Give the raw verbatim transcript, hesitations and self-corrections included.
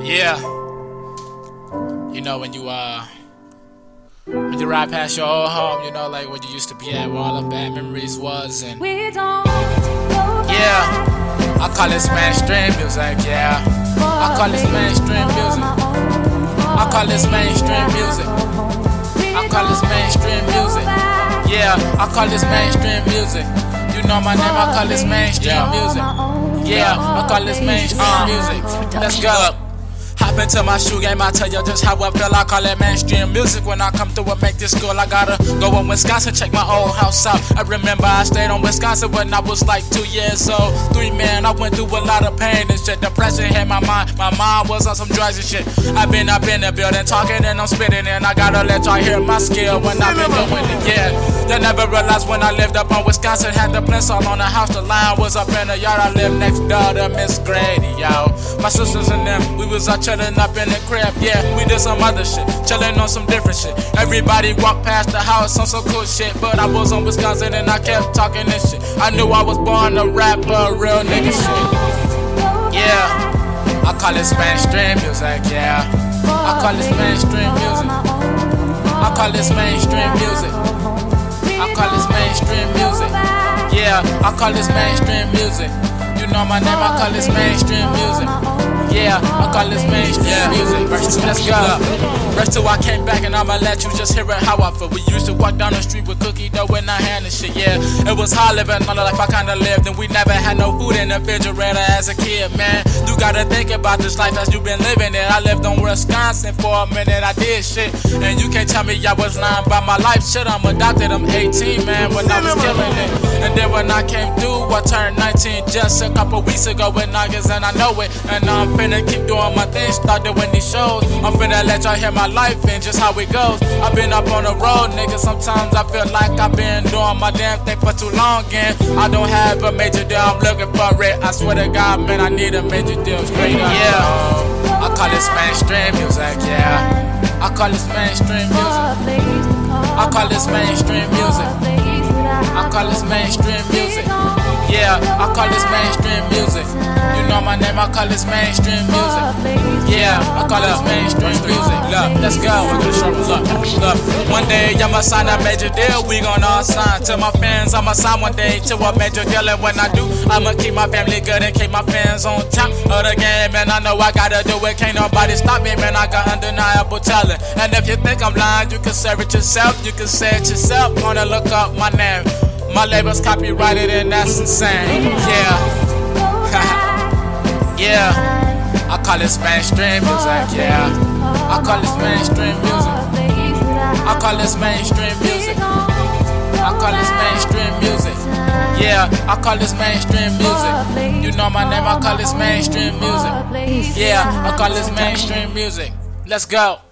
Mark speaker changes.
Speaker 1: Yeah. You know when you uh when you ride past your old home, you know, like where you used to be at, where all the bad memories was, and yeah, I call this mainstream music, yeah. I call this mainstream music. I call this mainstream music. I call this mainstream music. Yeah, I call this mainstream music. You know my name, I call this mainstream music. Yeah, I call this mainstream music. Let's go. Hop into my shoe game, I tell you just how I feel. I call it mainstream music. When I come through and make this school, I gotta go in Wisconsin, check my old house out. I remember I stayed on Wisconsin when I was like two years old. Three man, I went through a lot of pain and shit. Depression hit my mind, my mind was on some drugs and shit. I've been up in the building talking and I'm spitting, and I gotta let y'all hear my skill when I've been doing it, yeah. They never realized when I lived up on Wisconsin, had the plinth all on the house. The line was up in the yard. I lived next door to Miss Grady, yo. My sisters and them, we was out chillin' up in the crib, yeah. We did some other shit, chillin' on some different shit. Everybody walked past the house on some cool shit, but I was on Wisconsin and I kept talking this shit. I knew I was born to rap, a real nigga shit. Yeah, I call this mainstream music, yeah. I call this mainstream music. I call this mainstream music. I call this mainstream music. Yeah, I call this mainstream music. You know my name, I call this mainstream music. Yeah, I call this mainstream music. Verse two, let's go. Verse two, I came back and I'ma let you just hear it how I feel. We used to walk down the street with cookie dough in our hand and shit, yeah. It was hard living on the life I kinda lived, and we never had no food in the refrigerator as a kid, man. You gotta think about this life as you been living it. I lived on Wisconsin for a minute, I did shit, and you can't tell me I was lying about my life. Shit, I'm adopted, I'm eighteen, man, when I was killing it. And then when I came through, I turned nineteen just a couple weeks ago with August, and I know it. And I'm finna keep doing my thing, start doing these shows. I'm finna let y'all hear my life and just how it goes. I've been up on the road, nigga. Sometimes I feel like I've been doing my damn thing for too long, and I don't have a major deal. I'm looking for it. I swear to God, man, I need a major deal straight up. Yeah, I call this mainstream music. Yeah, I call this mainstream music. I call this mainstream music. I call this mainstream music. Yeah, I call this mainstream music. You know my name, I call this mainstream music. Yeah, I call this mainstream music. Look, let's go. We're gonna show them. Look, look. One day I'ma sign a major deal. We gon' all sign. To my fans, I'ma sign one day to a major deal. And when I do, I'ma keep my family good and keep my fans on top of the game. And I know I gotta do it. Can't nobody stop me, man. I got undeniable talent. And if you think I'm lying, you can say it yourself. You can say it yourself. Wanna look up my name. My label's copyrighted and that's insane. Yeah. Yeah. I call this mainstream music. Yeah. I call this mainstream music. I call this mainstream music. I call this mainstream music. Yeah, I call this mainstream music. You know my name, I call this mainstream music. Yeah, I call this mainstream music. Let's go.